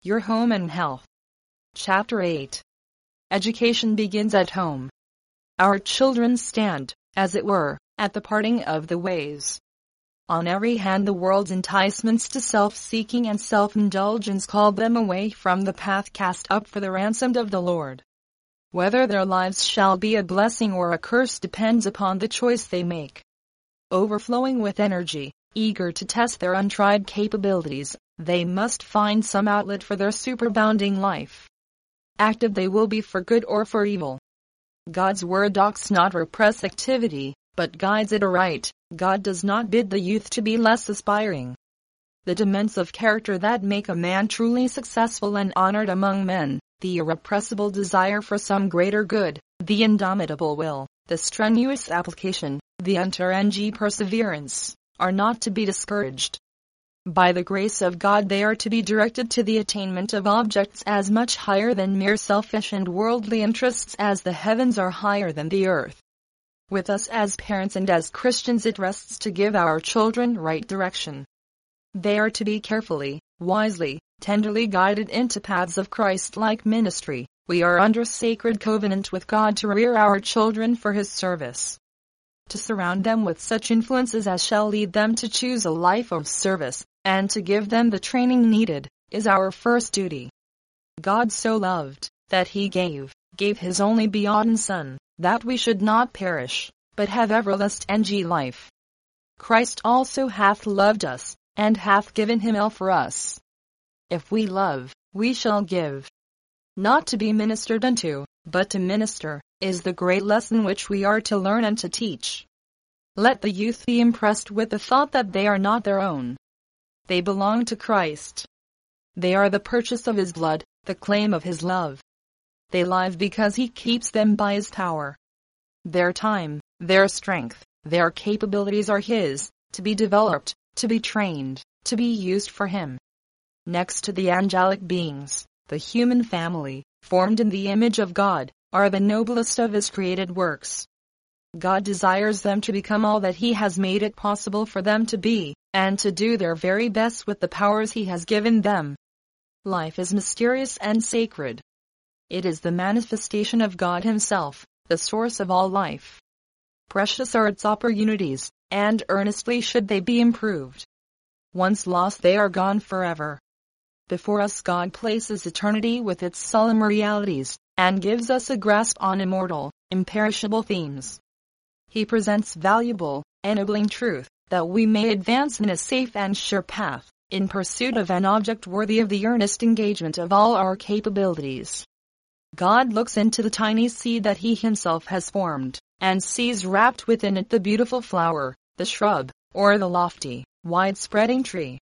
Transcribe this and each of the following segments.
Your Home and Health. Chapter 8. Education begins at home. Our children stand, as it were, at the parting of the ways. On every hand the world's enticements to self-seeking and self-indulgence call them away from the path cast up for the ransomed of the Lord. Whether their lives shall be a blessing or a curse depends upon the choice they make. Overflowing with energy, eager to test their untried capabilities, they must find some outlet for their superabounding life. Active they will be for good or for evil. God's word does not repress activity, but guides it aright. God does not bid the youth to be less aspiring. The demands of character that make a man truly successful and honored among men, the irrepressible desire for some greater good, the indomitable will, the strenuous application, the untiring perseverance, are not to be discouraged. By the grace of God they are to be directed to the attainment of objects as much higher than mere selfish and worldly interests as the heavens are higher than the earth. With us as parents and as Christians it rests to give our children right direction. They are to be carefully, wisely, tenderly guided into paths of Christ-like ministry. We are under sacred covenant with God to rear our children for His service. To surround them with such influences as shall lead them to choose a life of service, and to give them the training needed, is our first duty. God so loved, that He gave His only begotten Son, that we should not perish, but have everlasting life. Christ also hath loved us, and hath given Himself for us. If we love, we shall give. Not to be ministered unto, but to minister, is the great lesson which we are to learn and to teach. Let the youth be impressed with the thought that they are not their own. They belong to Christ. They are the purchase of His blood, the claim of His love. They live because He keeps them by His power. Their time, their strength, their capabilities are His, to be developed, to be trained, to be used for Him. Next to the angelic beings, the human family, formed in the image of God, are the noblest of His created works. God desires them to become all that He has made it possible for them to be, and to do their very best with the powers He has given them. Life is mysterious and sacred. It is the manifestation of God Himself, the source of all life. Precious are its opportunities, and earnestly should they be improved. Once lost they are gone forever. Before us God places eternity with its solemn realities, and gives us a grasp on immortal, imperishable themes. He presents valuable, ennobling truth, that we may advance in a safe and sure path, in pursuit of an object worthy of the earnest engagement of all our capabilities. God looks into the tiny seed that He Himself has formed, and sees wrapped within it the beautiful flower, the shrub, or the lofty, wide-spreading tree.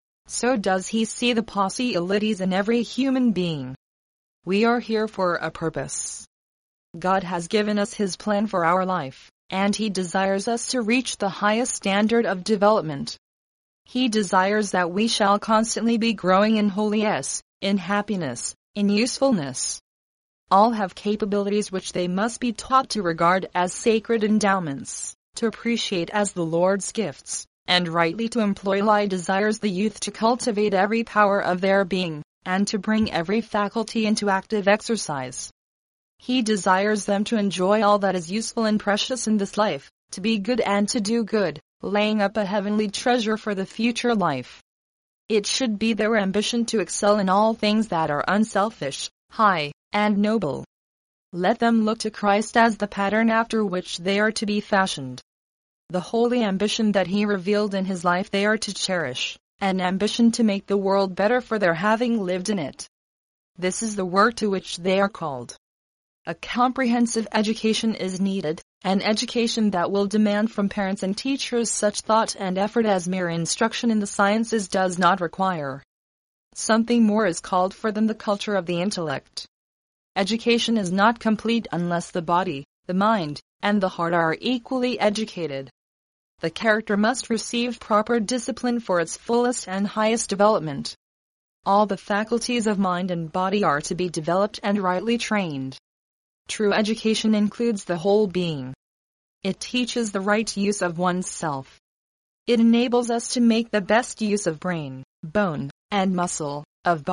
So does He see the possibilities in every human being. We are here for a purpose. God has given us His plan for our life, and He desires us to reach the highest standard of development. He desires that we shall constantly be growing in holiness, in happiness, in usefulness. All have capabilities which they must be taught to regard as sacred endowments, to appreciate as the Lord's gifts, and rightly to employ. He desires the youth to cultivate every power of their being, and to bring every faculty into active exercise. He desires them to enjoy all that is useful and precious in this life, to be good and to do good, laying up a heavenly treasure for the future life. It should be their ambition to excel in all things that are unselfish, high, and noble. Let them look to Christ as the pattern after which they are to be fashioned. The holy ambition that He revealed in His life they are to cherish, an ambition to make the world better for their having lived in it. This is the work to which they are called. A comprehensive education is needed, an education that will demand from parents and teachers such thought and effort as mere instruction in the sciences does not require. Something more is called for than the culture of the intellect. Education is not complete unless the body, the mind, and the heart are equally educated. The character must receive proper discipline for its fullest and highest development. All the faculties of mind and body are to be developed and rightly trained. True education includes the whole being. It teaches the right use of oneself. It enables us to make the best use of brain, bone, and muscle, of body,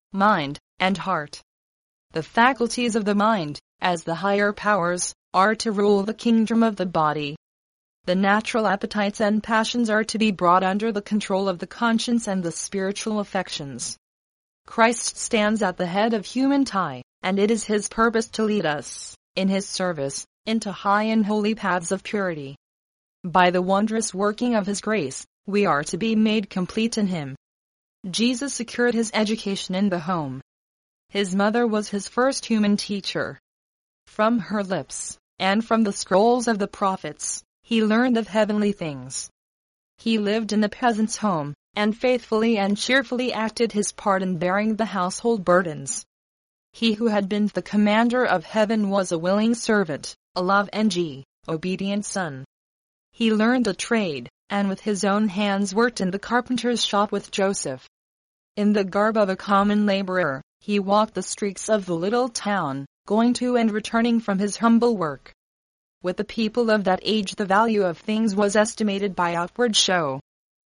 mind, and heart. The faculties of the mind, as the higher powers, are to rule the kingdom of the body. The natural appetites and passions are to be brought under the control of the conscience and the spiritual affections. Christ stands at the head of humankind, and it is his purpose to lead us, in his service, into high and holy paths of purity. By the wondrous working of his grace, we are to be made complete in him. Jesus secured his education in the home. His mother was his first human teacher. From her lips, and from the scrolls of the prophets, he learned of heavenly things. He lived in the peasant's home, and faithfully and cheerfully acted his part in bearing the household burdens. He who had been the commander of heaven was a willing servant, a obedient son. He learned a trade, and with his own hands worked in the carpenter's shop with Joseph. In the garb of a common laborer, he walked the streets of the little town, going to and returning from his humble work. With the people of that age, the value of things was estimated by outward show.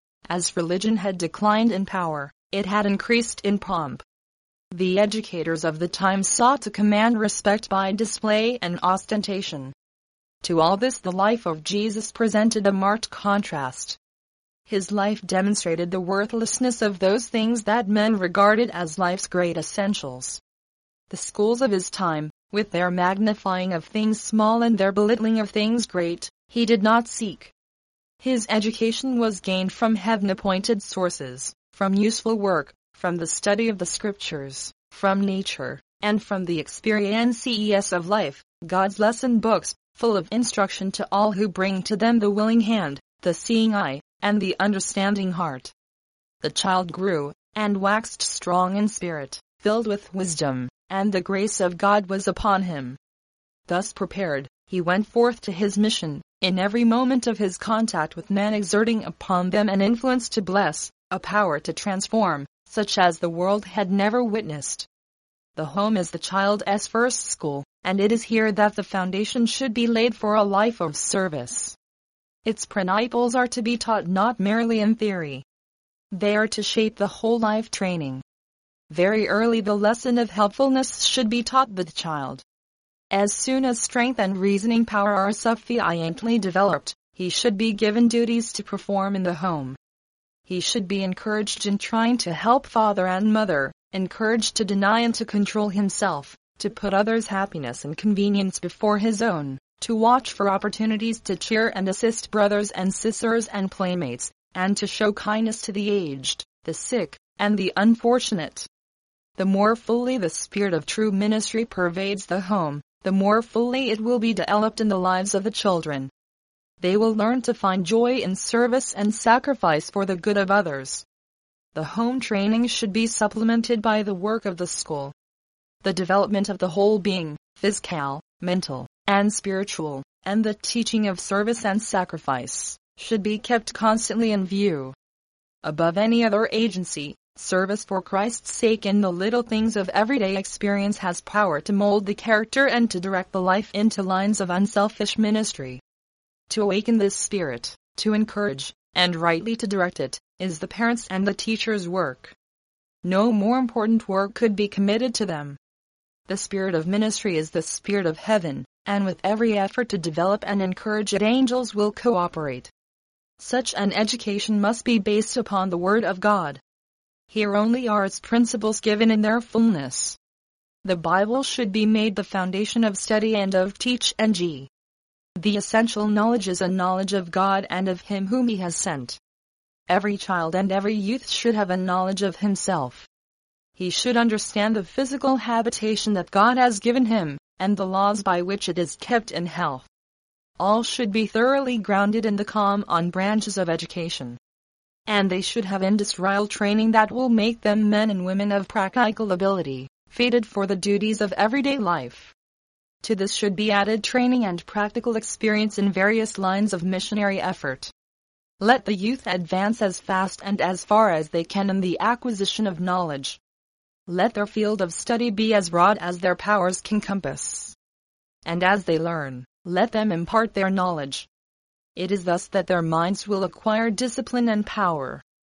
As religion had declined in power, it had increased in pomp. The educators of the time sought to command respect by display and ostentation. To all this, the life of Jesus presented a marked contrast. His life demonstrated the worthlessness of those things that men regarded as life's great essentials. The schools of his time, with their magnifying of things small and their belittling of things great, he did not seek. His education was gained from heaven-appointed sources, from useful work, from the study of the Scriptures, from nature, and from the experiences of life, God's lesson books, full of instruction to all who bring to them the willing hand, the seeing eye, and the understanding heart. The child grew, and waxed strong in spirit, filled with wisdom, and the grace of God was upon him. Thus prepared, he went forth to his mission, in every moment of his contact with men exerting upon them an influence to bless, a power to transform, such as the world had never witnessed. The home is the child's first school, and it is here that the foundation should be laid for a life of service. Its principles are to be taught not merely in theory. They are to shape the whole life training. Very early the lesson of helpfulness should be taught the child. As soon as strength and reasoning power are sufficiently developed, he should be given duties to perform in the home. He should be encouraged in trying to help father and mother, encouraged to deny and to control himself, to put others' happiness and convenience before his own, to watch for opportunities to cheer and assist brothers and sisters and playmates, and to show kindness to the aged, the sick, and the unfortunate. The more fully the spirit of true ministry pervades the home, the more fully it will be developed in the lives of the children. They will learn to find joy in service and sacrifice for the good of others. The home training should be supplemented by the work of the school. The development of the whole being, physical, mental, and spiritual, and the teaching of service and sacrifice, should be kept constantly in view. Above any other agency, service for Christ's sake in the little things of everyday experience has power to mold the character and to direct the life into lines of unselfish ministry. To awaken this spirit, to encourage, and rightly to direct it, is the parents' and the teachers' work. No more important work could be committed to them. The spirit of ministry is the spirit of heaven, and with every effort to develop and encourage it, angels will cooperate. Such an education must be based upon the Word of God. Here only are its principles given in their fullness. The Bible should be made the foundation of study and of teaching. The essential knowledge is a knowledge of God and of Him whom He has sent. Every child and every youth should have a knowledge of himself. He should understand the physical habitation that God has given him, and the laws by which it is kept in health. All should be thoroughly grounded in the common branches of education. And they should have industrial training that will make them men and women of practical ability, fitted for the duties of everyday life. To this should be added training and practical experience in various lines of missionary effort. Let the youth advance as fast and as far as they can in the acquisition of knowledge. Let their field of study be as broad as their powers can compass. And as they learn, let them impart their knowledge. It is thus that their minds will acquire discipline and power.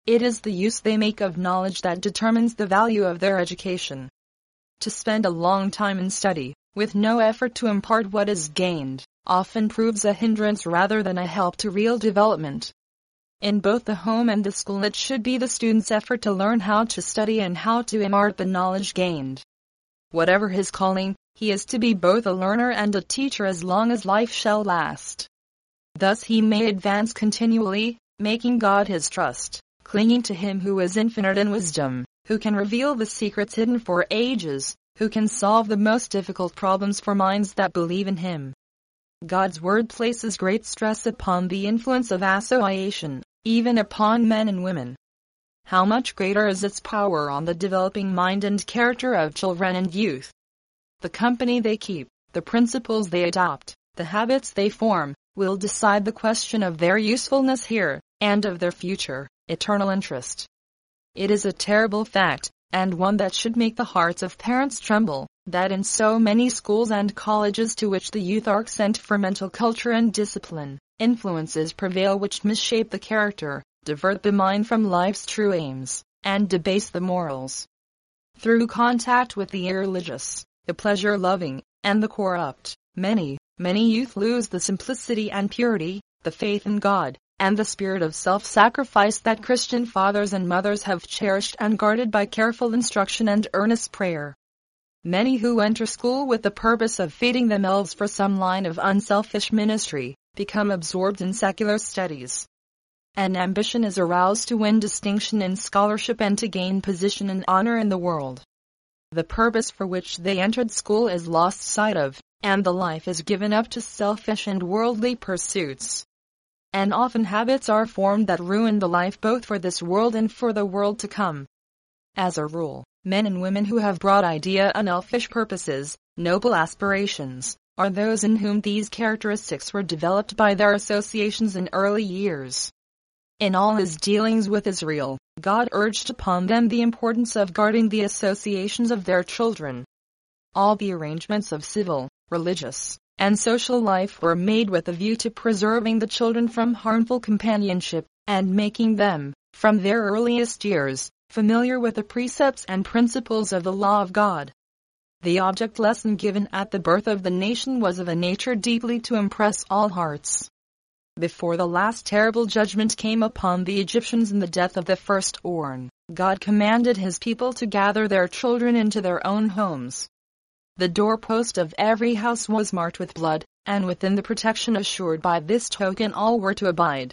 It is the use they make of knowledge that determines the value of their education. To spend a long time in study, with no effort to impart what is gained, often proves a hindrance rather than a help to real development. In both the home and the school, it should be the student's effort to learn how to study and how to impart the knowledge gained. Whatever his calling, he is to be both a learner and a teacher as long as life shall last. Thus he may advance continually, making God his trust, clinging to him who is infinite in wisdom, who can reveal the secrets hidden for ages, who can solve the most difficult problems for minds that believe in him. God's word places great stress upon the influence of association, even upon men and women. How much greater is its power on the developing mind and character of children and youth. The company they keep, the principles they adopt, the habits they form, will decide the question of their usefulness here, and of their future, eternal interest. It is a terrible fact, and one that should make the hearts of parents tremble, that in so many schools and colleges to which the youth are sent for mental culture and discipline, influences prevail which misshape the character, divert the mind from life's true aims, and debase the morals. Through contact with the irreligious, the pleasure-loving, and the corrupt, many youth lose the simplicity and purity, the faith in God, and the spirit of self-sacrifice that Christian fathers and mothers have cherished and guarded by careful instruction and earnest prayer. Many who enter school with the purpose of fitting themselves for some line of unselfish ministry, become absorbed in secular studies. An ambition is aroused to win distinction in scholarship and to gain position and honor in the world. The purpose for which they entered school is lost sight of, and the life is given up to selfish and worldly pursuits. And often habits are formed that ruin the life both for this world and for the world to come. As a rule, men and women who have broad idea unselfish purposes, noble aspirations, are those in whom these characteristics were developed by their associations in early years. In all his dealings with Israel, God urged upon them the importance of guarding the associations of their children. All the arrangements of civil, religious, and social life were made with a view to preserving the children from harmful companionship, and making them, from their earliest years, familiar with the precepts and principles of the law of God. The object lesson given at the birth of the nation was of a nature deeply to impress all hearts. Before the last terrible judgment came upon the Egyptians in the death of the firstborn, God commanded his people to gather their children into their own homes. The doorpost of every house was marked with blood, and within the protection assured by this token all were to abide.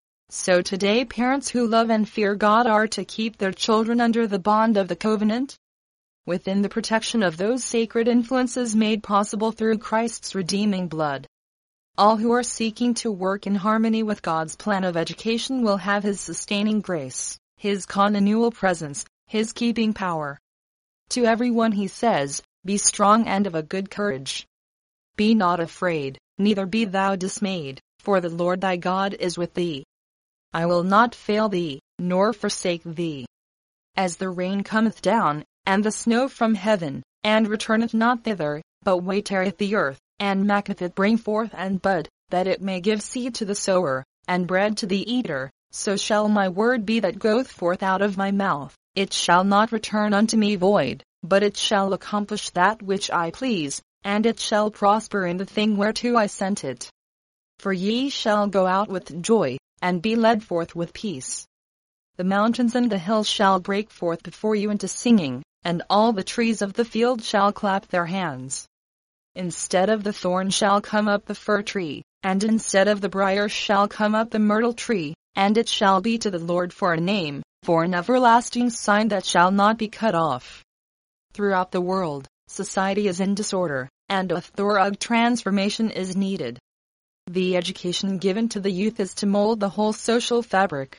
So today parents who love and fear God are to keep their children under the bond of the covenant, within the protection of those sacred influences made possible through Christ's redeeming blood. All who are seeking to work in harmony with God's plan of education will have his sustaining grace, his continual presence, his keeping power. To everyone he says, "Be strong and of a good courage. Be not afraid, neither be thou dismayed, for the Lord thy God is with thee. I will not fail thee, nor forsake thee. As the rain cometh down, and the snow from heaven, and returneth not thither, but waitereth the earth, and maketh it bring forth and bud, that it may give seed to the sower, and bread to the eater, so shall my word be that goeth forth out of my mouth. It shall not return unto me void, but it shall accomplish that which I please, and it shall prosper in the thing whereto I sent it. For ye shall go out with joy, and be led forth with peace. The mountains and the hills shall break forth before you into singing, and all the trees of the field shall clap their hands. Instead of the thorn shall come up the fir tree, and instead of the briar shall come up the myrtle tree, and it shall be to the Lord for a name, for an everlasting sign that shall not be cut off." Throughout the world, society is in disorder, and a thorough transformation is needed. The education given to the youth is to mold the whole social fabric.